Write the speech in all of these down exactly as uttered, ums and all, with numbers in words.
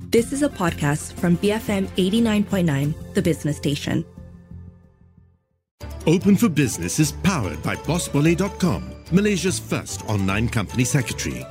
This is a podcast from B F M eighty-nine point nine, the business station. Open for Business is powered by boss boleh dot com, Malaysia's first online company secretary.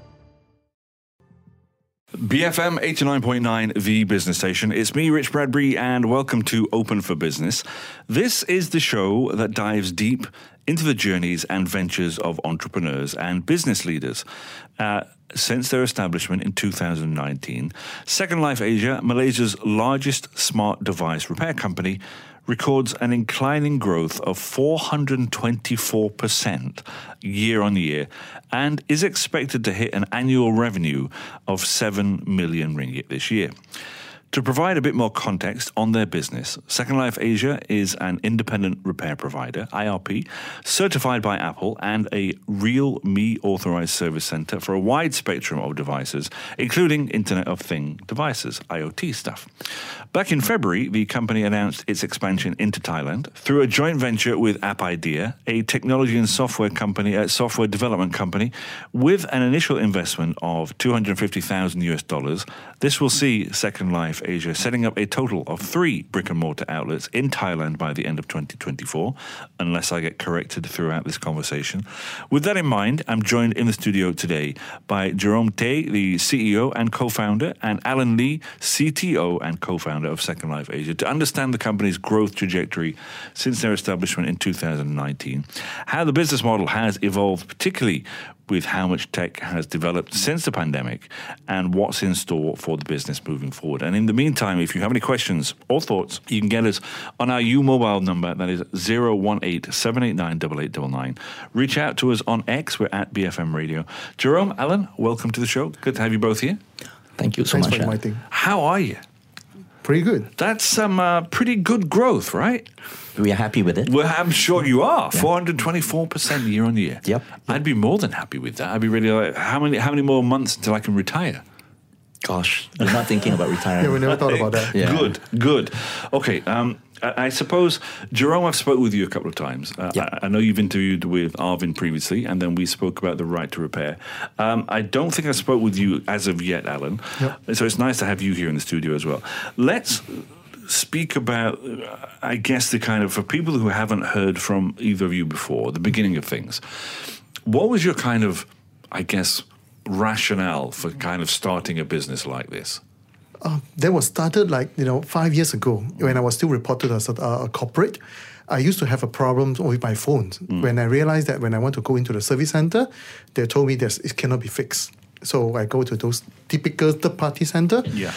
B F M eighty-nine point nine, the business station. It's me, Rich Bradbury, and welcome to Open for Business. This is the show that dives deep into the journeys and ventures of entrepreneurs and business leaders. Uh, since their establishment in two thousand nineteen, Second Life Asia, Malaysia's largest smart device repair company, records an inclining growth of four hundred twenty-four percent year on year and is expected to hit an annual revenue of seven million ringgit this year. To provide a bit more context on their business, Second Life Asia is an independent repair provider, I R P, certified by Apple and a Realme authorized service center for a wide spectrum of devices, including Internet of Things devices, I O T stuff. Back in February, the company announced its expansion into Thailand through a joint venture with AppIdea, a technology and software company, a software development company, with an initial investment of two hundred fifty thousand US dollars. This will see Second Life Asia setting up a total of three brick-and-mortar outlets in Thailand by the end of twenty twenty-four, unless I get corrected throughout this conversation. With that in mind, I'm joined in the studio today by Jerome Tay, the C E O and co-founder, and Alan Lee, C T O and co-founder of Second Life Asia, to understand the company's growth trajectory since their establishment in two thousand nineteen, how the business model has evolved, particularly with how much tech has developed since the pandemic, and what's in store for the business moving forward. And in the meantime, if you have any questions or thoughts, you can get us on our U Mobile number, that is zero one eight, seven eight nine, eight eight nine nine. Reach out to us on X, we're at B F M Radio. Jerome, Alan, welcome to the show. Good to have you both here. Thank you so Thanks much. for inviting. How are you? Pretty good. That's some uh, pretty good growth, right? We are happy with it. Well, I'm sure you are. Yeah. four hundred twenty-four percent year on year. Yep. I'd be more than happy with that. I'd be really like, how many how many more months until I can retire? Gosh, you're not thinking about retiring. Yeah, we never thought about that. Yeah. Good, good. Okay, um, I, I suppose, Jerome, I've spoken with you a couple of times. Uh, Yep. I, I know you've interviewed with Arvin previously, and then we spoke about the right to repair. Um, I don't think I spoke with you as of yet, Alan. Yep. So it's nice to have you here in the studio as well. Let's speak about, uh, I guess, the kind of, for people who haven't heard from either of you before, the beginning of things. What was your kind of, I guess, rationale for kind of starting a business like this? Uh, that was started like, you know, five years ago when I was still reported as a, a corporate. I used to have a problem with my phone. Mm. When I realized that when I want to go into the service center, they told me that it cannot be fixed. So I go to those typical third-party center. Yeah.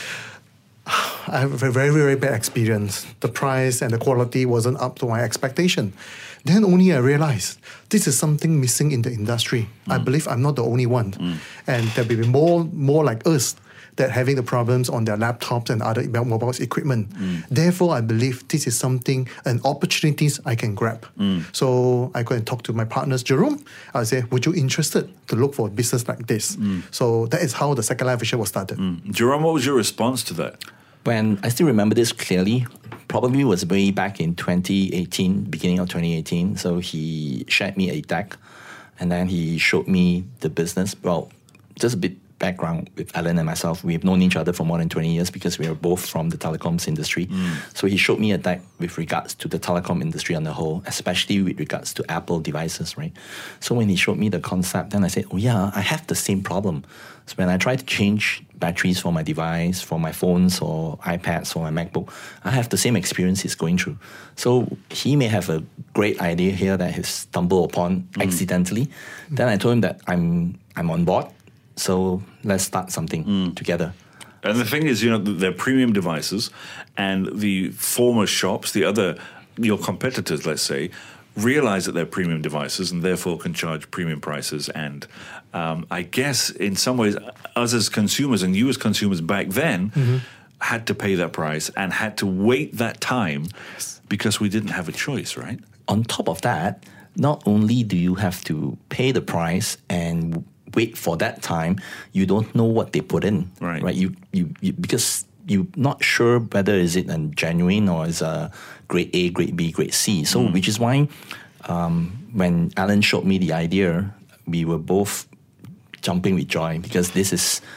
I have a very, very bad experience. The price and the quality wasn't up to my expectation. Then only I realized this is something missing in the industry. Mm. I believe I'm not the only one. Mm. And there will be more, more like us that having the problems on their laptops and other mobile equipment. Mm. Therefore, I believe this is something, an opportunities I can grab. Mm. So I go and talk to my partners, Jerome. I say, would you interested to look for a business like this? Mm. So that is how the Second Life Asia was started. Mm. Jerome, what was your response to that? When I still remember this clearly, probably was way back in twenty eighteen, beginning of twenty eighteen. So he shared me a deck, and then he showed me the business. Well, just a bit background with Alan and myself. We've known each other for more than twenty years because we are both from the telecoms industry. Mm. So he showed me a deck with regards to the telecom industry on the whole, especially with regards to Apple devices, right? So when he showed me the concept, then I said, oh yeah, I have the same problem. So when I try to change batteries for my device, for my phones or iPads or my MacBook, I have the same experience he's going through. So he may have a great idea here that he stumbled upon mm. accidentally. Mm. Then I told him that I'm I'm on board. So let's start something mm. together. And the thing is, you know, they're premium devices, and the former shops, the other, your competitors, let's say, realize that they're premium devices and therefore can charge premium prices. And um, I guess in some ways, us as consumers and you as consumers back then mm-hmm. had to pay that price and had to wait that time yes. because we didn't have a choice, right? On top of that, not only do you have to pay the price and wait for that time, you don't know what they put in, right? Right? You, you, you because you're not sure whether is it a genuine or is a grade A, grade B, grade C. So, mm. which is why um, when Alan showed me the idea, we were both jumping with joy because this is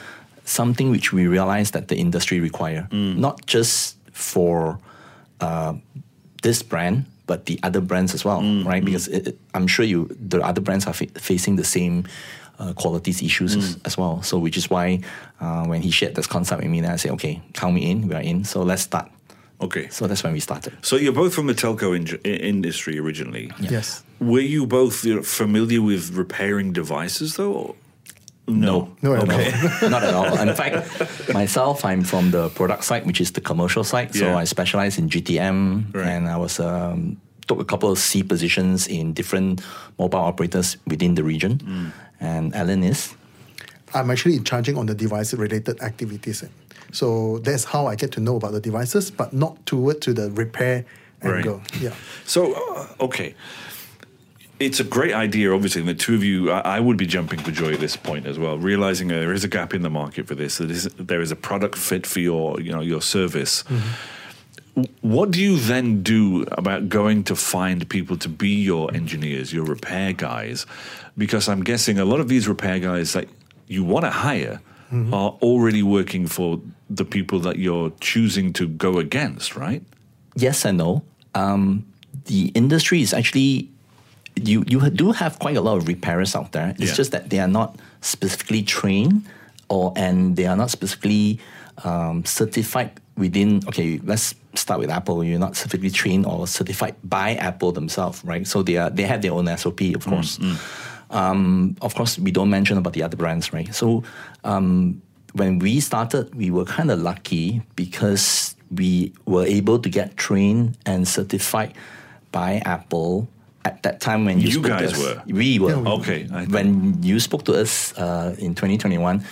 something which we realized that the industry require, mm. not just for uh, this brand, but the other brands as well, mm. right? Because it, it, I'm sure you, the other brands are fa- facing the same uh, qualities issues mm. as, as well. So which is why uh, when he shared this concept with me, then I said, okay, count me in, we are in, so let's start. Okay. So that's when we started. So you're both from the telco in- industry originally. Yeah. Yes. Were you both you know, familiar with repairing devices, though? Or? No. No, at okay. all. Not at all. In fact, myself, I'm from the product side, which is the commercial side. So Yeah. I specialize in G T M, Right. and I was um, took a couple of C positions in different mobile operators within the region. Mm. And Alan is? I'm actually in charging on the device-related activities. So that's how I get to know about the devices, but not toward to the repair angle. Right. Yeah. So, uh, okay. It's a great idea, obviously, and the two of you, I, I would be jumping for joy at this point as well, realizing uh, there is a gap in the market for this. There is, there is a product fit for your, you know, your service. Mm-hmm. What do you then do about going to find people to be your engineers, your repair guys? Because I'm guessing a lot of these repair guys that you want to hire mm-hmm. are already working for the people that you're choosing to go against, right? Yes and no. Um, the industry is actually... You you do have quite a lot of repairers out there. It's yeah. just that they are not specifically trained, or and they are not specifically um, certified within. Okay, let's start with Apple. You're not specifically trained or certified by Apple themselves, right? So they are they have their own S O P, of course. Mm, mm. Um, of course, we don't mention about the other brands, right? So um, when we started, we were kind of lucky because we were able to get trained and certified by Apple. At that time when you, you spoke guys to us, were we were yeah, we okay. I when you spoke to us uh, in twenty twenty-one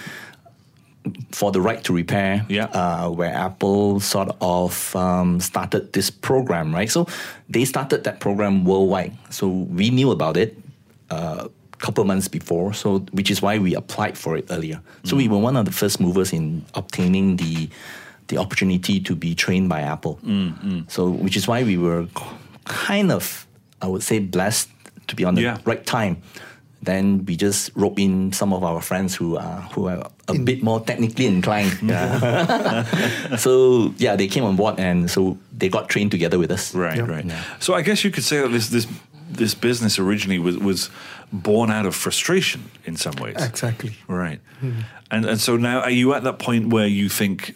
for the right to repair, yeah. uh, where Apple sort of um, started this program, right? So they started that program worldwide. So we knew about it a uh, couple of months before. So which is why we applied for it earlier. So mm. we were one of the first movers in obtaining the the opportunity to be trained by Apple. Mm, mm. So which is why we were kind of, I would say, blessed to be on the yeah. right time. Then we just rope in some of our friends who are who are a in bit more technically inclined. Yeah. So yeah, they came on board, and so they got trained together with us. Right, yeah. right. Yeah. So I guess you could say that this this this business originally was was born out of frustration in some ways. Exactly. Right. Mm-hmm. And and so now, are you at that point where you think,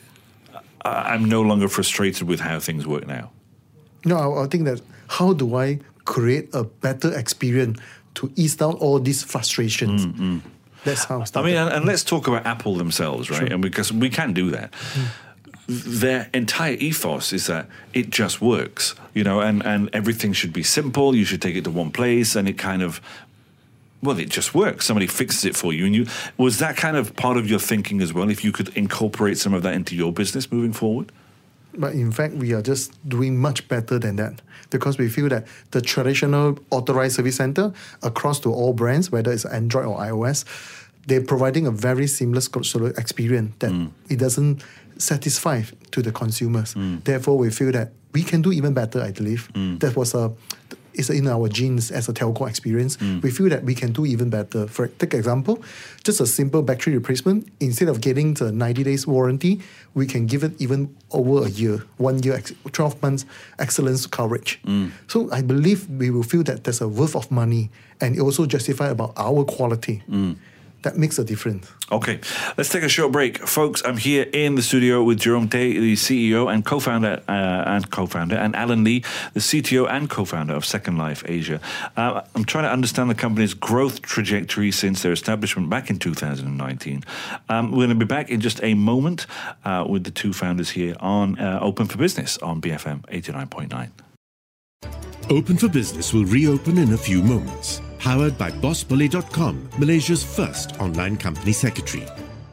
I'm no longer frustrated with how things work now? No, I, I think that how do I create a better experience to ease down all these frustrations? Mm-hmm. That's how I started. I mean, and, and let's talk about Apple themselves, right? Sure. And because we can do that. Mm. Their entire ethos is that it just works, you know, and, and everything should be simple. You should take it to one place, and it kind of, well, it just works. Somebody fixes it for you. And you was that kind of part of your thinking as well, if you could incorporate some of that into your business moving forward? But in fact, we are just doing much better than that, because we feel that the traditional authorized service center across to all brands, whether it's Android or iOS, they're providing a very seamless experience that mm. it doesn't satisfy to the consumers. Mm. Therefore, we feel that we can do even better, I believe. Mm. That was a... It's in our genes as a telco experience. Mm. We feel that we can do even better. For take example, just a simple battery replacement. Instead of getting the ninety days warranty, we can give it even over a year, one year, twelve months excellence coverage. Mm. So I believe we will feel that there's a worth of money, and it also justify about our quality. Mm. That makes a difference. Okay, let's take a short break. Folks, I'm here in the studio with Jerome Tay, the C E O and co-founder, uh, and co-founder, and Alan Lee, the C T O and co-founder of Second Life Asia. Uh, I'm trying to understand the company's growth trajectory since their establishment back in two thousand nineteen. Um, we're going to be back in just a moment uh, with the two founders here on uh, Open for Business on B F M eighty-nine point nine. Open for Business will reopen in a few moments. Powered by boss bully dot com, Malaysia's first online company secretary.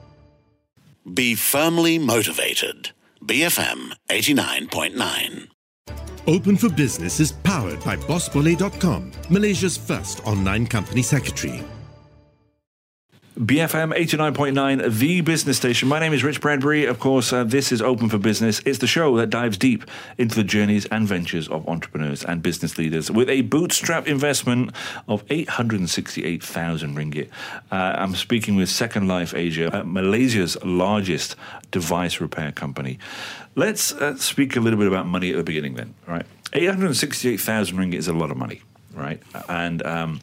Be firmly motivated. B F M eighty-nine point nine. Open for Business is powered by boss bully dot com, Malaysia's first online company secretary. B F M eighty-nine point nine, the business station. My name is Rich Bradbury. Of course, uh, this is Open for Business. It's the show that dives deep into the journeys and ventures of entrepreneurs and business leaders with a bootstrap investment of eight hundred sixty-eight thousand ringgit. Uh, I'm speaking with Second Life Asia, uh, Malaysia's largest device repair company. Let's uh, speak a little bit about money at the beginning then, right? eight hundred sixty-eight thousand ringgit is a lot of money, right? And um,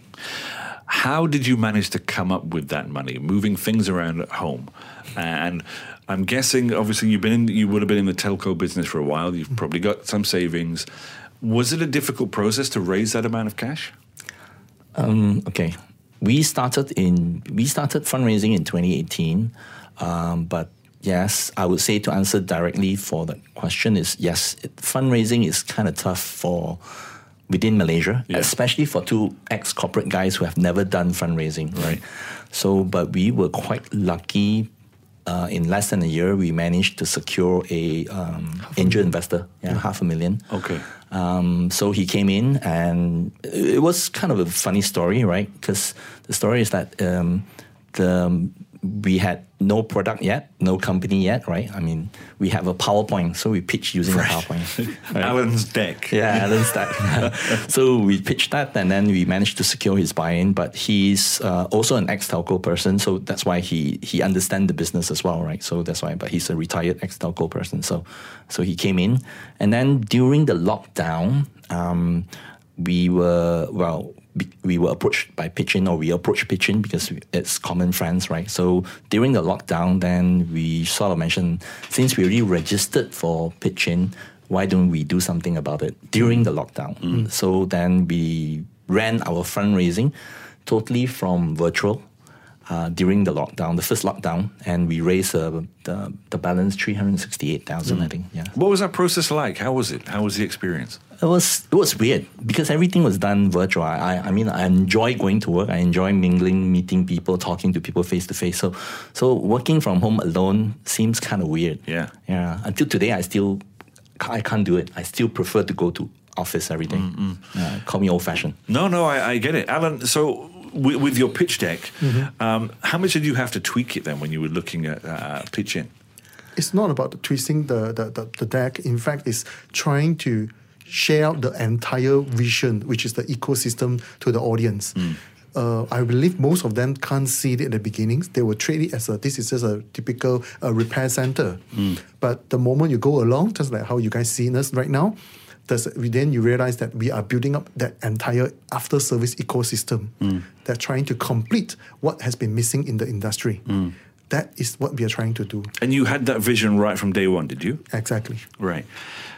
how did you manage to come up with that money, moving things around at home? And I'm guessing, obviously, you've been in, you would have been in the telco business for a while. You've probably got some savings. Was it a difficult process to raise that amount of cash? Um, okay, we started in we started fundraising in twenty eighteen, um, but yes, I would say to answer directly for the question is yes, it, fundraising is kind of tough for. Within Malaysia, yeah. especially for two ex-corporate guys who have never done fundraising, right? So, but we were quite lucky. Uh, in less than a year, we managed to secure a um, angel investor, yeah, yeah, half a million. Okay. Um, so he came in, and it was kind of a funny story, right? Because the story is that um, the we had no product yet, no company yet, right? I mean, we have a PowerPoint, so we pitched using right. a PowerPoint. Right? Alan's deck. Yeah, Alan's deck. So we pitched that, and then we managed to secure his buy-in. But he's uh, also an ex-telco person, so that's why he he understands the business as well, right? So that's why. But he's a retired ex-telco person, so so he came in, and then during the lockdown, um, we were well. we were approached by Pitchin, or we approached Pitchin because it's common friends, right? So during the lockdown, then we sort of mentioned, since we already registered for Pitchin, why don't we do something about it during the lockdown? Mm. So then we ran our fundraising totally from virtual uh, during the lockdown, the first lockdown, and we raised uh, the, the balance three hundred sixty-eight thousand, mm. I think. Yeah. What was that process like? How was it? How was the experience? It was it was weird because everything was done virtual. I I mean I enjoy going to work. I enjoy mingling, meeting people, talking to people face to face. So so working from home alone seems kind of weird. Yeah, yeah. Until today, I still I can't do it. I still prefer to go to office every day. Mm-hmm. Uh, call me old fashioned. No, no, I, I get it, Alan. So with, with your pitch deck, mm-hmm. um, how much did you have to tweak it then when you were looking at uh, Pitchin? It's not about the twisting the, the, the, the deck. In fact, it's trying to share out the entire vision, which is the ecosystem, to the audience. Mm. Uh, I believe most of them can't see it at the beginnings. They will treat it as a, this is just a typical uh, repair center. Mm. But the moment you go along, just like how you guys see us right now, then you realize that we are building up that entire after-service ecosystem mm. that's trying to complete what has been missing in the industry. Mm. That is what we are trying to do. And you had that vision right from day one, did you? Exactly. Right.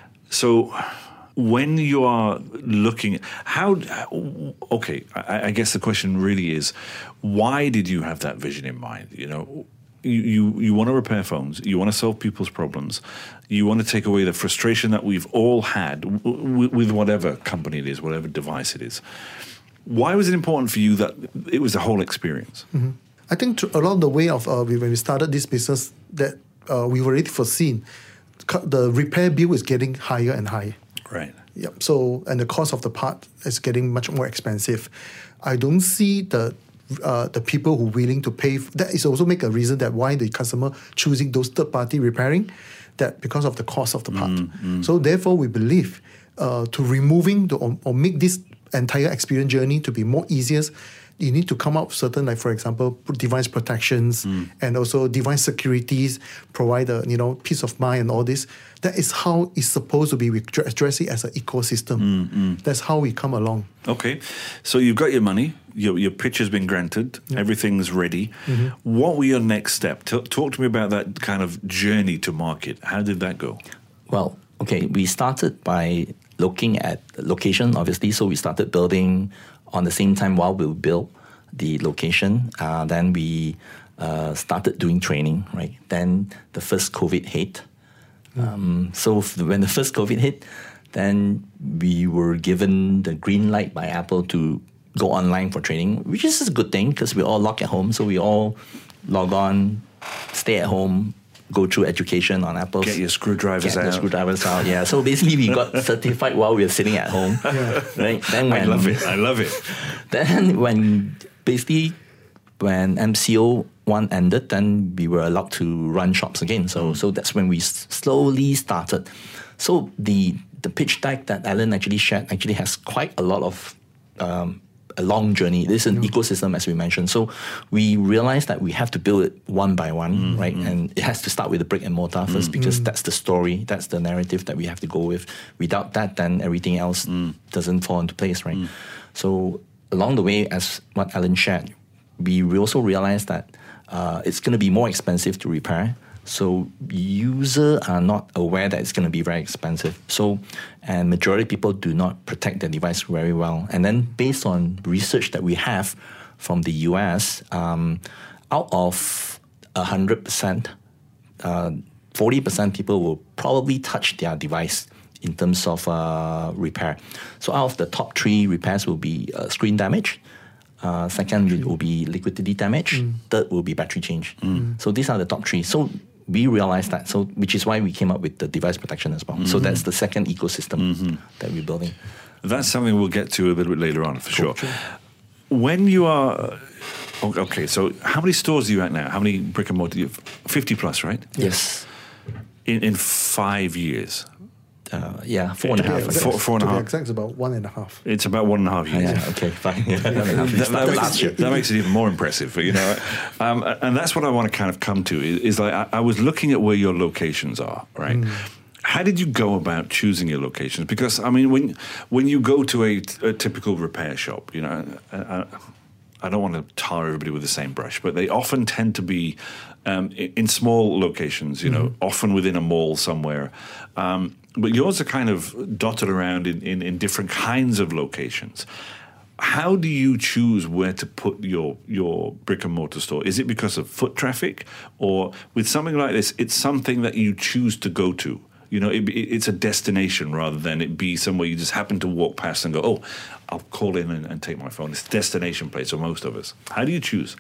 So when you are looking at how, okay, I, I guess the question really is, why did you have that vision in mind? You know, you, you, you want to repair phones, you want to solve people's problems, you want to take away the frustration that we've all had w- with whatever company it is, whatever device it is. Why was it important for you that it was a whole experience? Mm-hmm. I think along the way of uh, when we started this business, that uh, we were already foreseen the repair bill is getting higher and higher. Right. Yep. So, and the cost of the part is getting much more expensive. I don't see the uh, the people who are willing to pay. That is also make a reason that why the customer choosing those third party repairing, that because of the cost of the part. Mm, mm. So therefore, we believe uh, to removing the or, or make this entire experience journey to be more easier, you need to come up with certain, like for example, device protections mm. and also device securities, provide a you know peace of mind and all this. That is how it's supposed to be. We address it as an ecosystem. Mm, mm. That's how we come along. Okay, so you've got your money, your your pitch has been granted, yeah. everything's ready. Mm-hmm. What were your next step? T- talk to me about that kind of journey to market. How did that go? Well, okay, we started by looking at location, obviously. So we started building on the same time while we built the location. Uh, then we uh, started doing training, right? Then the first COVID hit. Um, so when the first COVID hit, then we were given the green light by Apple to go online for training, which is a good thing because we're all locked at home. So we all log on, stay at home, go through education on Apple. Get your screwdrivers Get out. Get the screwdrivers out, yeah. So basically we got certified while we were sitting at home. Yeah. Right? Then when, I love it, I love it. Then when basically when M C O one ended, then we were allowed to run shops again. So, mm. so that's when we s- slowly started. So the the pitch deck that Alan actually shared actually has quite a lot of um, a long journey. This is an yeah. ecosystem, as we mentioned. So we realized that we have to build it one by one, mm, right? Mm. And it has to start with the brick and mortar first, mm, because mm. that's the story, that's the narrative that we have to go with. Without that, then everything else mm. doesn't fall into place, right? Mm. So along the way, as what Alan shared, we also realized that uh, it's going to be more expensive to repair. So users are not aware that it's going to be very expensive. So, and majority of people do not protect their device very well. And then based on research that we have from the U S, um, out of one hundred percent, uh, forty percent people will probably touch their device in terms of uh, repair. So out of the top three repairs will be uh, screen damage. Uh, second mm. will be liquidity damage. Mm. Third will be battery change. Mm. So these are the top three. So we realized that, so which is why we came up with the device protection as well. Mm-hmm. So that's the second ecosystem mm-hmm. that we're building. That's something we'll get to a little bit later on, for sure. sure. When you are... Okay, so how many stores are you at now? How many brick and mortar? Do you have? fifty plus, right? Yes. In, in five years? Uh, yeah, four and a half. Exact, four, four and a half. To be exact, it's about one and a half. It's about one and a half years. Yeah, okay, fine. Yeah, that, that, that, makes it, that makes it even more impressive, you know. Um, and that's what I want to kind of come to. Is, is like I, I was looking at where your locations are, right? Mm. How did you go about choosing your locations? Because I mean, when when you go to a, a typical repair shop, you know, I, I don't want to tar everybody with the same brush, but they often tend to be um, in, in small locations, you know, mm. often within a mall somewhere. Um, But yours are kind of dotted around in, in, in different kinds of locations. How do you choose where to put your your brick and mortar store? Is it because of foot traffic? Or with something like this, it's something that you choose to go to? You know, it, it, it's a destination rather than it be somewhere you just happen to walk past and go, oh, I'll call in and, and take my phone. It's a destination place for most of us. How do you choose?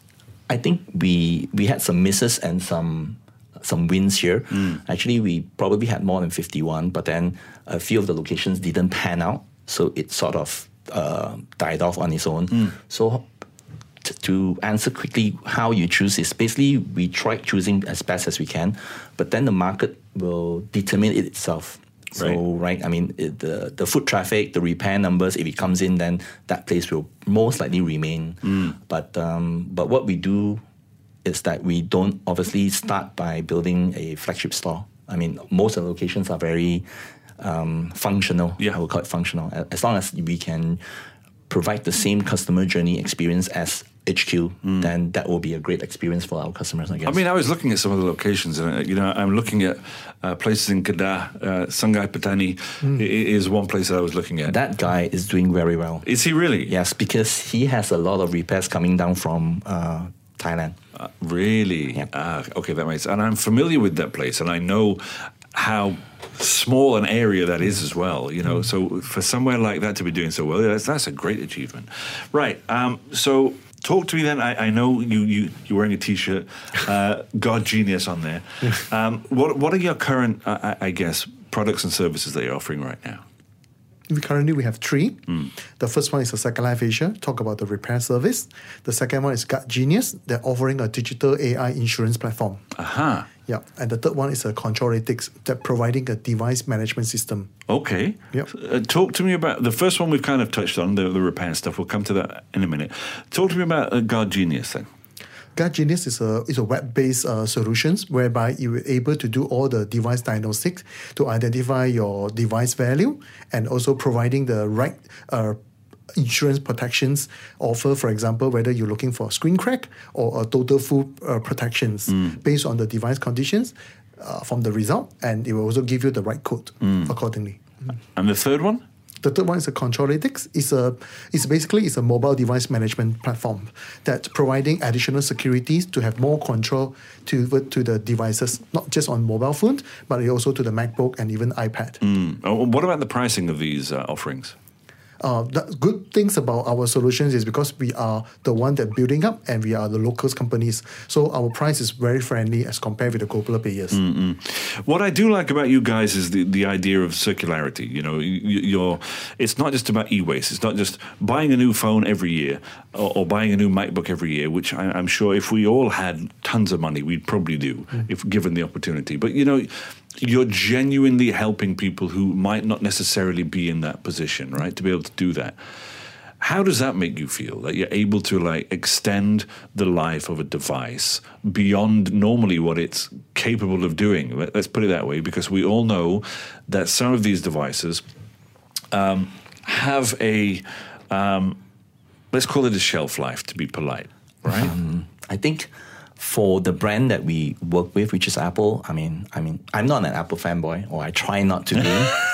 I think we we had some misses and some... some wins here. Mm. Actually, we probably had more than fifty-one, but then a few of the locations didn't pan out, so it sort of uh, died off on its own. Mm. So t- to answer quickly how you choose is basically we try choosing as best as we can, but then the market will determine it itself. So, right, right I mean, it, the, the foot traffic, the repair numbers, if it comes in, then that place will most likely remain. Mm. But um, but what we do is that we don't obviously start by building a flagship store. I mean, most of the locations are very um, functional. Yeah. I would call it functional. As long as we can provide the same customer journey experience as H Q, mm. then that will be a great experience for our customers, I guess. I mean, I was looking at some of the locations, and you know, I'm looking at uh, places in Kedah. Uh, Sungai Petani mm. is one place that I was looking at. That guy is doing very well. Is he really? Yes, because he has a lot of repairs coming down from uh, Thailand. Uh, really? Yeah. Uh, okay, that makes sense. And I'm familiar with that place, and I know how small an area that is as well. You know, mm. so for somewhere like that to be doing so well, that's, that's a great achievement. Right. Um, so talk to me then. I, I know you, you, you're wearing a T-shirt, uh, God Genius on there. Um, what, what are your current, uh, I guess, products and services that you're offering right now? Currently, we have three. Mm. The first one is a Second Life Asia, talk about the repair service. The second one is God Genius, they're offering a digital A I insurance platform. Aha. Yeah, and the third one is a Control-A-Tix, that providing a device management system. Okay. Yep. Uh, talk to me about, the first one we've kind of touched on, the, the repair stuff. We'll come to that in a minute. Talk to me about uh, God Genius then. God Genius is a is a web-based uh, solutions whereby you are able to do all the device diagnostics to identify your device value and also providing the right uh, insurance protections offer. For example, whether you're looking for a screen crack or a total full uh, protections mm. based on the device conditions uh, from the result, and it will also give you the right code mm. accordingly. Mm. And the third one? The third one is a Control-A-Tix. It's a, it's basically it's a mobile device management platform that's providing additional securities to have more control to to the devices, not just on mobile phones, but also to the MacBook and even iPad. Mm. Oh, what about the pricing of these uh, offerings? Uh, the good things about our solutions is because we are the one that building up and we are the locals companies. So our price is very friendly as compared with the global players. Mm-mm. What I do like about you guys is the, the idea of circularity. You know, you, you're, it's not just about e-waste. It's not just buying a new phone every year or, or buying a new MacBook every year, which I, I'm sure if we all had tons of money, we'd probably do mm. if given the opportunity. But, you know, you're genuinely helping people who might not necessarily be in that position, right, to be able to do that. How does that make you feel, that you're able to like extend the life of a device beyond normally what it's capable of doing? Let's put it that way, because we all know that some of these devices um, have a, um, let's call it a shelf life, to be polite, right? Um, I think for the brand that we work with, which is Apple, I mean, I mean, I'm not an Apple fanboy, or I try not to be.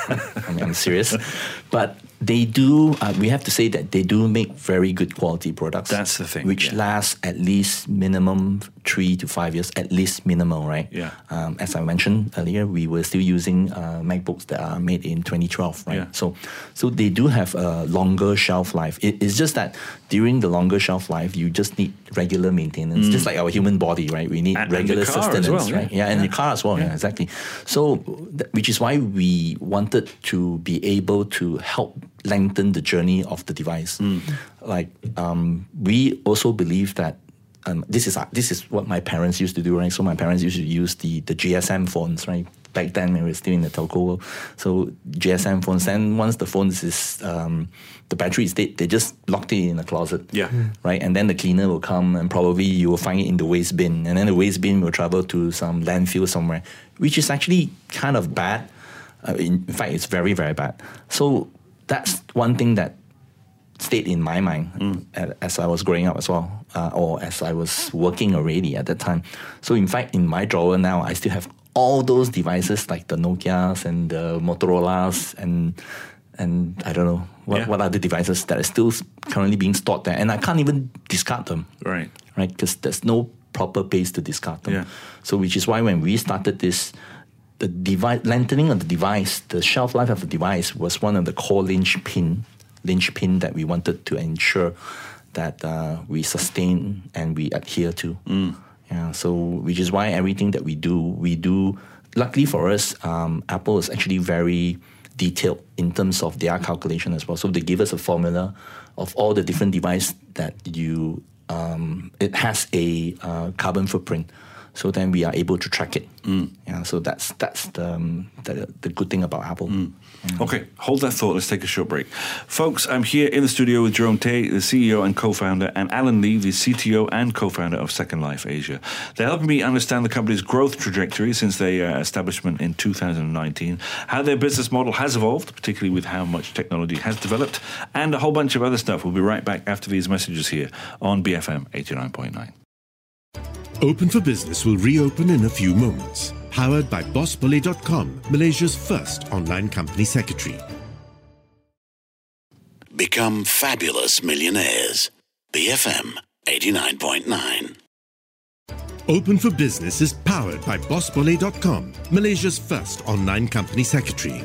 I mean, I'm serious, but they do. Uh, we have to say that they do make very good quality products. That's the thing, which yeah. lasts at least minimum three to five years, at least minimum, right? Yeah. Um, as I mentioned earlier, we were still using uh, MacBooks that are made in twenty twelve, right? Yeah. So, so they do have a longer shelf life. It, it's just that during the longer shelf life, you just need regular maintenance, mm. just like our human body, right? We need and, regular and the car sustenance, as well, right? Yeah, yeah, and yeah. the car as well, yeah, yeah exactly. So, th- which is why we wanted to be able to help lengthen the journey of the device. Mm. Like, um, we also believe that um, this is uh, this is what my parents used to do, right? So my parents used to use the, the G S M phones, right? Back then, we were still in the telco world. So G S M phones, and once the phones is, um, the battery is dead, they just locked it in a closet. Yeah. Mm. Right? And then the cleaner will come and probably you will find it in the waste bin. And then the waste bin will travel to some landfill somewhere, which is actually kind of bad. Uh, in, in fact, it's very, very bad. So that's one thing that stayed in my mind mm. as I was growing up as well, uh, or as I was working already at that time. So in fact, in my drawer now, I still have all those devices like the Nokias and the Motorola's and and I don't know what, yeah. what other devices that are still currently being stored there, and I can't even discard them. Right. Right, because there's no proper place to discard them. Yeah. So which is why when we started this, the device lengthening of the device, the shelf life of the device was one of the core linchpin, linchpin that we wanted to ensure that uh, we sustain and we adhere to. Mm. Yeah, so which is why everything that we do, we do. Luckily for us, um, Apple is actually very detailed in terms of their calculation as well. So they give us a formula of all the different devices that you. Um, it has a uh, carbon footprint. So then we are able to track it. Mm. Yeah, so that's that's the, um, the the good thing about Apple. Mm. Mm. Okay, hold that thought. Let's take a short break. Folks, I'm here in the studio with Jerome Tay, the C E O and co-founder, and Alan Lee, the C T O and co-founder of Second Life Asia. They're helping me understand the company's growth trajectory since their uh, establishment in two thousand nineteen, how their business model has evolved, particularly with how much technology has developed, and a whole bunch of other stuff. We'll be right back after these messages here on B F M eighty-nine point nine. Open for Business will reopen in a few moments. Powered by boss bully dot com, Malaysia's first online company secretary. Become fabulous millionaires. B F M eighty-nine point nine. Open for Business is powered by boss bully dot com, Malaysia's first online company secretary.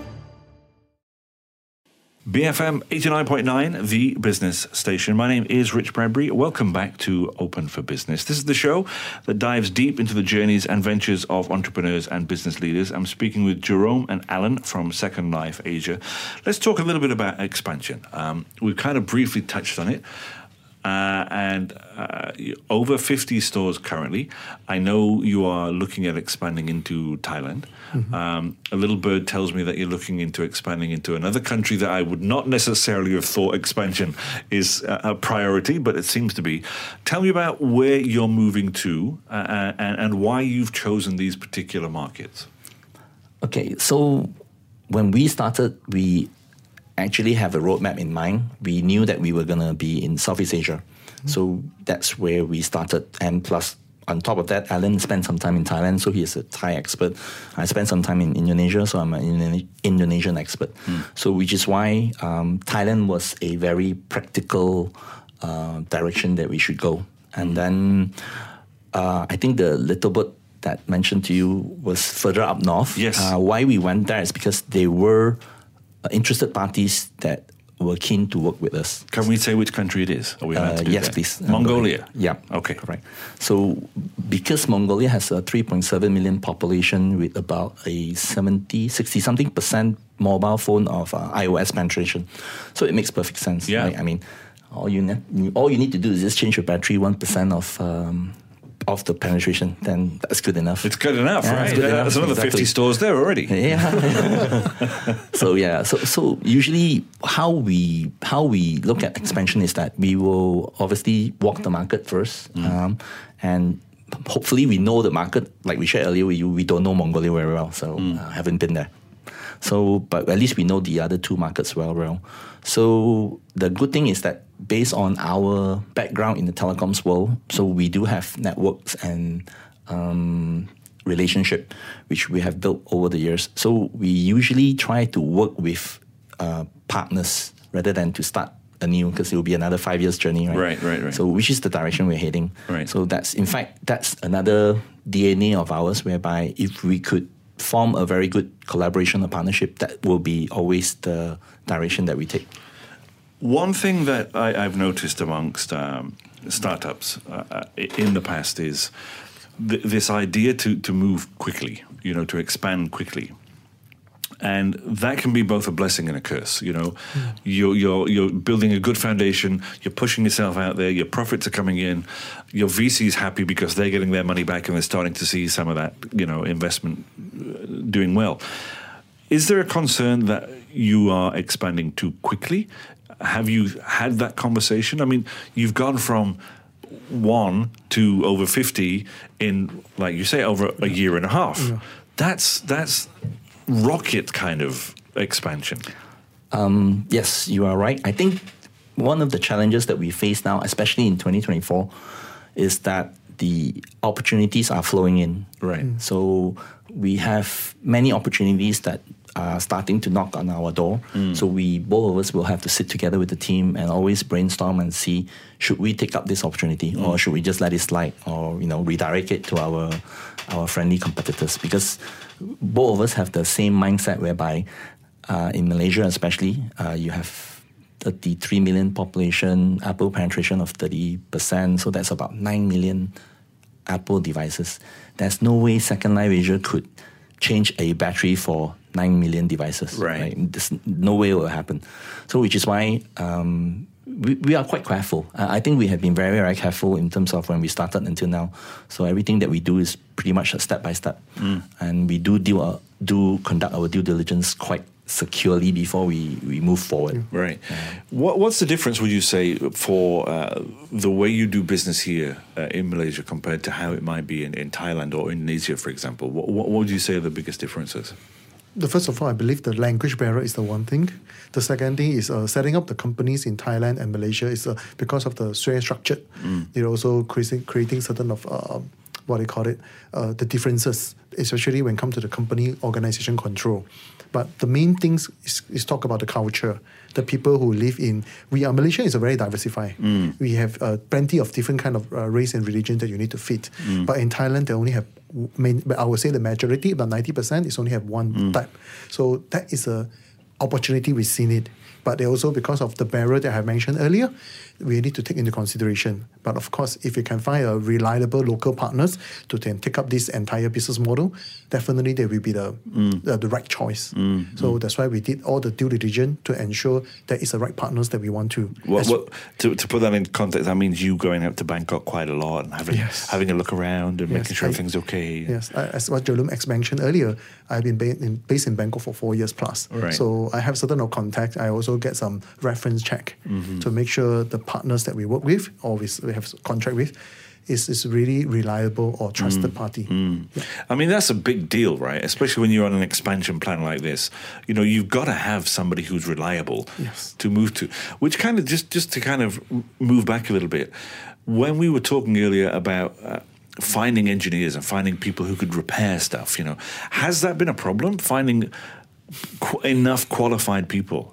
B F M eighty-nine point nine, the business station. My name is Rich Bradbury. Welcome back to Open for Business. This is the show that dives deep into the journeys and ventures of entrepreneurs and business leaders. I'm speaking with Jerome and Alan from Second Life Asia. Let's talk a little bit about expansion. Um, we've kind of briefly touched on it. Uh, and uh, over fifty stores currently. I know you are looking at expanding into Thailand. Mm-hmm. Um, a little bird tells me that you're looking into expanding into another country that I would not necessarily have thought expansion is a, a priority, but it seems to be. Tell me about where you're moving to uh, and, and why you've chosen these particular markets. Okay, so when we started, we actually have a roadmap in mind. We knew that we were going to be in Southeast Asia. Mm-hmm. So that's where we started. And plus, on top of that, Alan spent some time in Thailand, so he is a Thai expert. I spent some time in Indonesia, so I'm an Indone- Indonesian expert. Mm. So which is why um, Thailand was a very practical uh, direction that we should go. And mm. then uh, I think the little bit that mentioned to you was further up north. Yes. Uh, why we went there is because they were interested parties that were keen to work with us. Can we say which country it is? Are we allowed Uh, to do yes, that? please. Mongolia. Yeah. Okay. Correct. So because Mongolia has a three point seven million population with about a seventy, sixty something percent mobile phone of uh, iOS penetration, so it makes perfect sense. Yeah. Right? I mean, all you ne- all you need to do is just change your battery one percent of. Um, of the penetration, then that's good enough. It's good enough, Yeah, right? it's good enough, There's another exactly. fifty stores there already. Yeah. so yeah. So so usually how we how we look at expansion is that we will obviously walk the market first, Mm. um, and hopefully we know the market. Like we shared earlier, we we don't know Mongolia very well, so Mm. uh, haven't been there. So, but at least we know the other two markets well, well. So the good thing is that based on our background in the telecoms world, so we do have networks and um, relationship which we have built over the years. So we usually try to work with uh, partners rather than to start anew, because it will be another five years journey, right? Right, right, right. So which is the direction we're heading. Right. So that's in fact that's another D N A of ours, whereby if we could form a very good collaboration or partnership, that will be always the direction that we take. One thing that I, I've noticed amongst um, startups uh, in the past is th- this idea to, to move quickly, you know, to expand quickly. And that can be both a blessing and a curse. You know, mm. you're, you're, you're building a good foundation, you're pushing yourself out there, your profits are coming in, your V C is happy because they're getting their money back and they're starting to see some of that, you know, investment doing well. Is there a concern that you are expanding too quickly? Have you had that conversation? I mean, you've gone from one to over fifty in, like you say, over a year and a half. Yeah. That's that's rocket kind of expansion. Um, yes, you are right. I think one of the challenges that we face now, especially in twenty twenty-four, is that the opportunities are flowing in. Right. Mm. So we have many opportunities that are starting to knock on our door. Mm. So we, both of us, will have to sit together with the team and always brainstorm and see, should we take up this opportunity mm. or should we just let it slide, or, you know, redirect it to our our friendly competitors? Because both of us have the same mindset, whereby uh, in Malaysia especially, uh, you have thirty-three million population, Apple penetration of thirty percent, so that's about nine million Apple devices. There's no way Second Life Asia could change a battery for nine million devices. Right. right? There's no way it will happen. So which is why um, we, we are quite careful. Uh, I think we have been very, very careful in terms of when we started until now. So everything that we do is pretty much a step by step. Mm. And we do, do, uh, do conduct our due diligence quite securely before we, we move forward. Right. Uh, what What's the difference, would you say, for uh, the way you do business here uh, in Malaysia compared to how it might be in, in Thailand or Indonesia, for example? What, what would you say are the biggest differences? The first of all, I believe the language barrier is the one thing. The second thing is uh, setting up the companies in Thailand and Malaysia is uh, because of the share structure. Mm. They're also creating, creating certain of uh, what they call it, uh, the differences, especially when it comes to the company organization control. But the main things is, is talk about the culture, the people who live in. We are Malaysia is a very diversified. Mm. We have uh, plenty of different kind of uh, race and religion that you need to fit. Mm. But in Thailand, they only have. Main, but I would say the majority, about ninety percent, is only have one mm. type. So that is a opportunity we've seen it. But they also, because of the barrier that I mentioned earlier, we need to take into consideration. But of course, if we can find a reliable local partners to then take up this entire business model, definitely they will be the mm. the, the right choice. Mm. So mm. that's why we did all the due diligence to ensure that it's the right partners that we want to. What, what, to, to put that in context, that means you going out to Bangkok quite a lot and having yes. having a look around and yes. making sure I, everything's okay. Yes, as what Jerome mentioned earlier, I've been based in, based in Bangkok for four years plus. Right. So I have certain of contact. I also get some reference check mm-hmm. to make sure the partners that we work with or we have contract with is, is really reliable or trusted mm. party. Mm. Yeah. I mean, that's a big deal, right? Especially when you're on an expansion plan like this. You know, you've got to have somebody who's reliable yes. to move to. Which kind of, just, just to kind of move back a little bit, when we were talking earlier about uh, finding engineers and finding people who could repair stuff, you know, has that been a problem, finding qu- enough qualified people?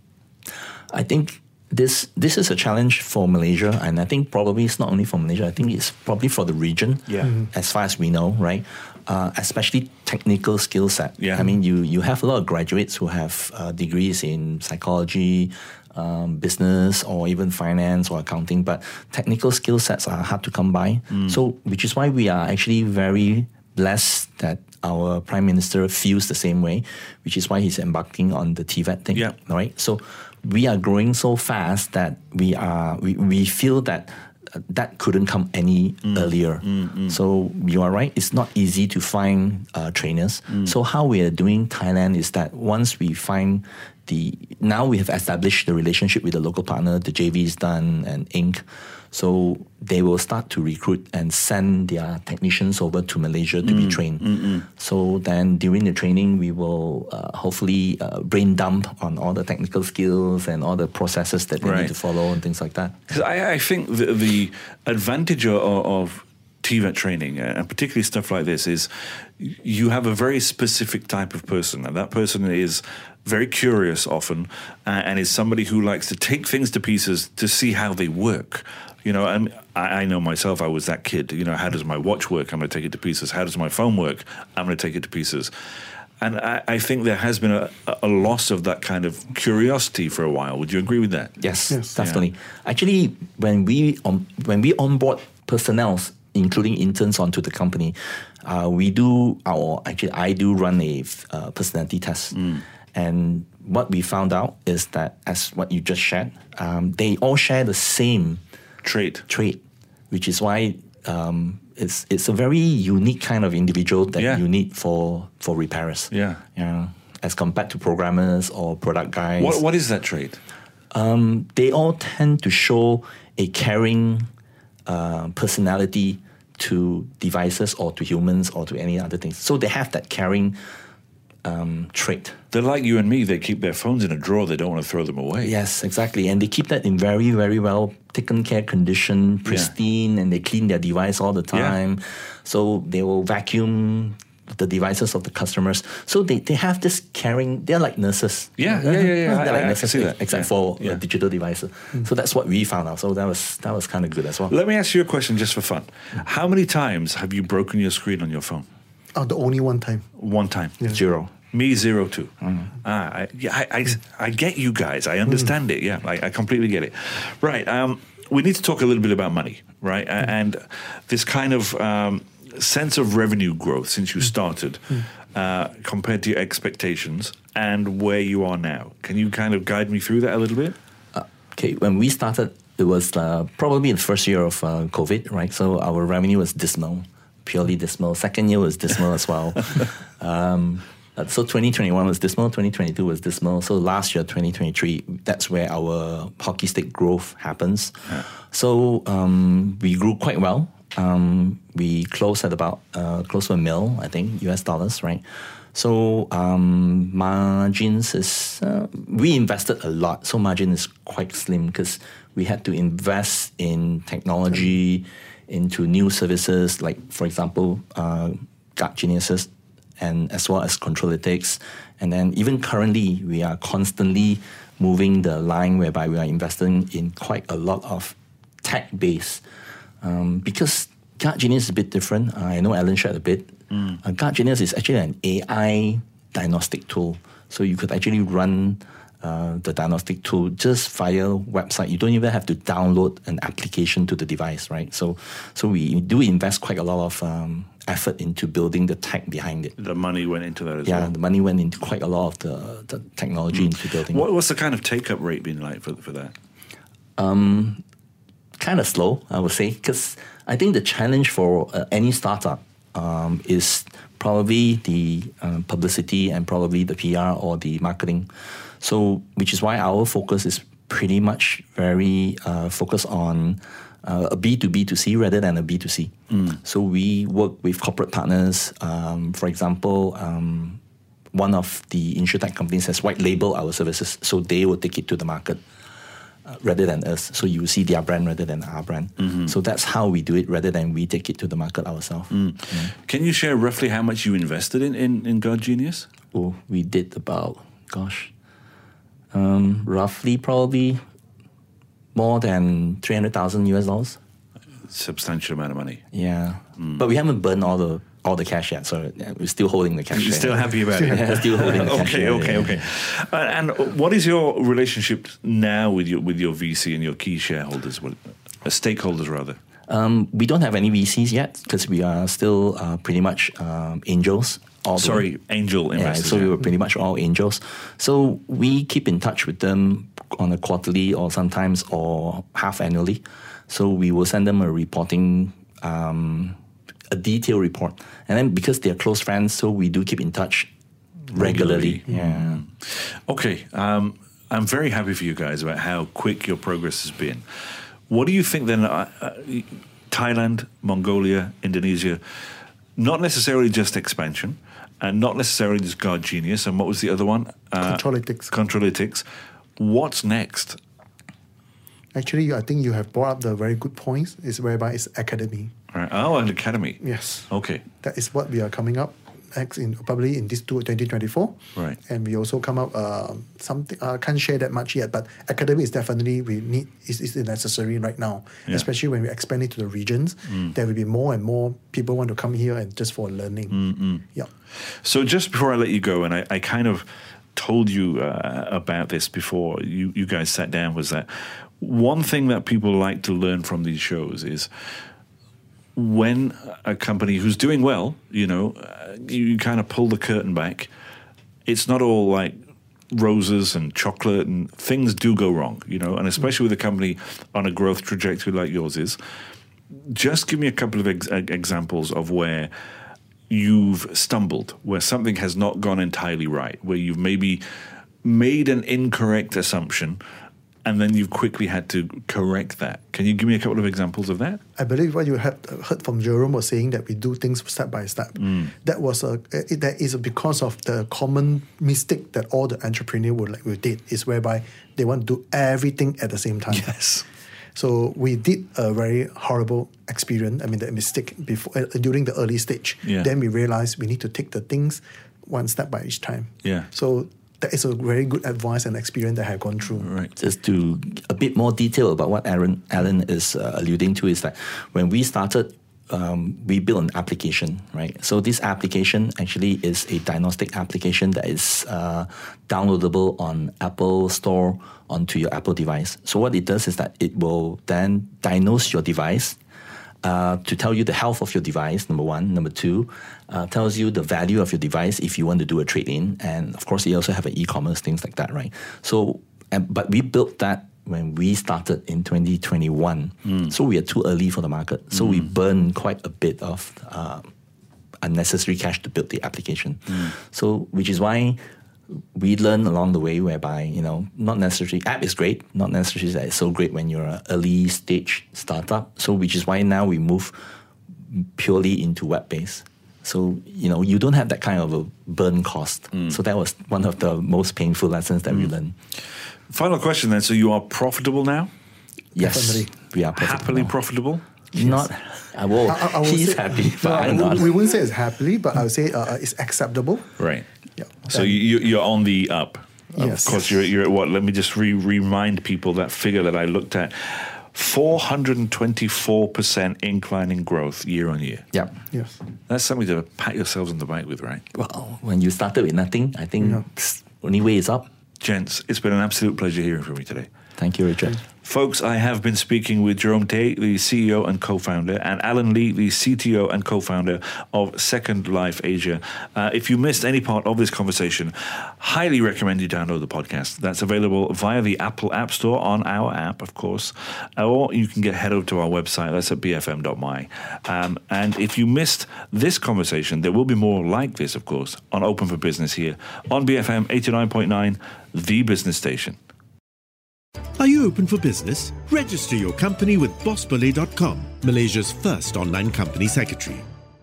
I think this this is a challenge for Malaysia, and I think probably it's not only for Malaysia. I think it's probably for the region, yeah. mm-hmm. as far as we know, right? Uh, especially technical skill set. Yeah. I mean, you you have a lot of graduates who have uh, degrees in psychology, um, business or even finance or accounting, but technical skill sets are hard to come by. Mm. So, which is why we are actually very blessed that our Prime Minister feels the same way, which is why he's embarking on the T V E T thing, yeah. right? So, we are growing so fast that we are we, we feel that that couldn't come any mm. earlier. Mm, mm. So you are right, it's not easy to find uh, trainers. Mm. So how we are doing Thailand is that once we find the, now we have established the relationship with the local partner, the J V is done and Inc. So they will start to recruit and send their technicians over to Malaysia to mm. be trained. Mm-mm. So then during the training, we will uh, hopefully uh, brain dump on all the technical skills and all the processes that they right. need to follow and things like that. Because I, I think the, the advantage of, of T V E T training, and particularly stuff like this, is you have a very specific type of person, and that person is very curious often, uh, and is somebody who likes to take things to pieces to see how they work. You know, and I, I know myself, I was that kid. You know, how does my watch work? I'm going to take it to pieces. How does my phone work? I'm going to take it to pieces. And I, I think there has been a, a loss of that kind of curiosity for a while. Would you agree with that? Yes, yes. definitely. Yeah. Actually, when we on, when we onboard personnel, including interns onto the company, uh, we do our, actually I do run a uh, personality test. Mm. And what we found out is that, as what you just shared, um, they all share the same trait, trait, which is why um, it's it's a very unique kind of individual that yeah. you need for for repairers. Yeah, yeah. As compared to programmers or product guys. What what is that trait? Um, they all tend to show a caring uh, personality to devices or to humans or to any other things. So they have that caring um, trait. They're like you and me. They keep their phones in a drawer. They don't want to throw them away. Yes, exactly. And they keep that in very, very well taken care condition, pristine, yeah. and they clean their device all the time. Yeah. So they will vacuum the devices of the customers. So they, they have this caring, they're like nurses. Yeah, yeah, yeah. yeah. They're like I, nurses, I see that. Except yeah. for yeah. uh, digital devices. Mm. So that's what we found out. So that was that was kind of good as well. Let me ask you a question just for fun. How many times have you broken your screen on your phone? Oh, the only one time. One time. Yeah. Zero. Me, zero, too. Mm. Ah, I, yeah, I, I, I get you guys. I understand mm. it. Yeah, I, I completely get it. Right. Um, we need to talk a little bit about money, right? Mm. And this kind of um, sense of revenue growth since you started mm. uh, compared to your expectations and where you are now. Can you kind of guide me through that a little bit? Uh, okay. When we started, it was uh, probably the first year of uh, COVID, right? So our revenue was dismal, purely dismal. Second year was dismal as well. Um, so twenty twenty-one was dismal, twenty twenty-two was dismal. So last year, twenty twenty-three, that's where our hockey stick growth happens. Yeah. So um, we grew quite well. Um, we closed at about uh, close to a mil, I think, U S dollars, right? So um, margins is, uh, we invested a lot. So margin is quite slim because we had to invest in technology, into new services, like, for example, uh, Guard Geniuses, and as well as Controlytics. And then even currently, we are constantly moving the line whereby we are investing in quite a lot of tech base. Um, because Guard Genius is a bit different. Uh, I know Alan shared a bit. Mm. Uh, Guard Genius is actually an A I diagnostic tool. So you could actually run uh, the diagnostic tool just via website. You don't even have to download an application to the device, right? So, so we do invest quite a lot of um, effort into building the tech behind it. The money went into that as yeah, well. Yeah, the money went into quite a lot of the, the technology mm. into building what, it. What's the kind of take-up rate been like for, for that? Um, kind of slow, I would say, because I think the challenge for uh, any startup um, is probably the uh, publicity and probably the P R or the marketing. So, which is why our focus is pretty much very uh, focused on uh, a B to B to C rather than a B to C. Mm. So we work with corporate partners. Um, for example, um, one of the insurtech companies has white labeled our services, so they will take it to the market. Uh, rather than us. So you see their brand rather than our brand. Mm-hmm. So that's how we do it rather than we take it to the market ourselves. Mm. Yeah. Can you share roughly how much you invested in, in, in Guard Genius? Oh, we did about, gosh, um, roughly probably more than three hundred thousand U S dollars. Substantial amount of money. Yeah. Mm. But we haven't burned all the all the cash yet, so yeah, we're still holding the cash. You're there. still happy about it? Yeah, still holding the cash. Okay, there, okay, yeah. okay. Uh, and what is your relationship now with your with your V C and your key shareholders, well, uh, stakeholders rather? Um, we don't have any V Cs yet because we are still uh, pretty much um, angels. All the Sorry, way. angel Yeah, investors. so we yeah. were pretty much all angels. So we keep in touch with them on a quarterly or sometimes or half annually. So we will send them a reporting, um, a detailed report. And then because they're close friends, so we do keep in touch regularly. Regularly. Yeah. Okay, um, I'm very happy for you guys about how quick your progress has been. What do you think then? Uh, uh, Thailand, Mongolia, Indonesia, not necessarily just expansion, and not necessarily just God Genius. And what was the other one? Uh, Controlytics. Controlytics. What's next? Actually, I think you have brought up the very good points. Is whereby it's academy. Right. Oh, an academy. Yes. Okay. That is what we are coming up next in probably in this two, twenty twenty-four. Right. And we also come up uh, something. I uh, can't share that much yet, but academy is definitely we need is is necessary right now, Yeah. especially when we expand it to the regions. There will be more and more people want to come here and just for learning. Mm-hmm. Yeah. So just before I let you go, and I, I kind of told you uh, about this before you, you guys sat down, was that one thing that people like to learn from these shows is when a company who's doing well, you know, uh, you kind of pull the curtain back. It's not all like roses and chocolate, and things do go wrong, you know, and especially with a company on a growth trajectory like yours is. Just give me a couple of ex- examples of where you've stumbled, where something has not gone entirely right, where you've maybe made an incorrect assumption and then you've quickly had to correct that. Can you give me a couple of examples of that? I believe what you had heard from Jerome was saying that we do things step by step. That was a it, that is because of the common mistake that all the entrepreneurs would like we did is whereby they want to do everything at the same time. Yes. So we did a very horrible experience. I mean, the mistake before uh, during the early stage. Yeah. Then we realized we need to take the things one step by each time. Yeah. So that is a very good advice and experience that I have gone through. Right. Just to a bit more detail about what Aaron Alan is uh, alluding to is that when we started, um, we built an application, right? So this application actually is a diagnostic application that is uh, downloadable on Apple Store onto your Apple device. So what it does is that it will then diagnose your device uh, to tell you the health of your device, number one. Number two, uh, tells you the value of your device if you want to do a trade-in. And of course, you also have an e-commerce, things like that, right? So, and, but we built that when we started in twenty twenty-one. Mm. So we are too early for the market. So mm. we burned quite a bit of uh, unnecessary cash to build the application. Mm. So, which is why we learn along the way whereby, you know, not necessarily, app is great, not necessarily that it's so great when you're an early stage startup. So which is why now we move purely into web-based. So, you know, you don't have that kind of a burn cost. Mm. So that was one of the most painful lessons that mm. we learned. Final question then. So you are profitable now? Yes, Definitely. we are profitable. Happily now. profitable? Not, uh, well, I, I will he's say- happy, but No, I'm not. We wouldn't say it's happily, but I would say uh, it's acceptable. Right. Yeah. So you, you're on the up. Yes. Of course, you're, you're at what? Let me just re- remind people that figure that I looked at. four hundred twenty-four percent incline in growth year on year. Yeah. Yes. That's something to pat yourselves on the back with, right? Well, when you started with nothing, I think Yeah. psst, only way is up. Gents, it's been an absolute pleasure hearing from you today. Thank you, Richard. Folks, I have been speaking with Jerome Tay, the C E O and co-founder, and Alan Lee, the C T O and co-founder of Second Life Asia. Uh, if you missed any part of this conversation, highly recommend you download the podcast. That's available via the Apple App Store on our app, of course, or you can get head over to our website. That's at b f m dot m y. Um, and if you missed this conversation, there will be more like this, of course, on Open for Business here on B F M eighty-nine point nine, the business station. Are you open for business? Register your company with boss boleh dot com, Malaysia's first online company secretary.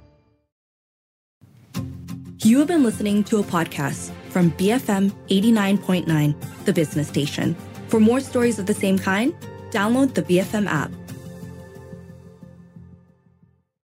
You have been listening to a podcast from B F M eighty-nine point nine, the business station. For more stories of the same kind, download the B F M app.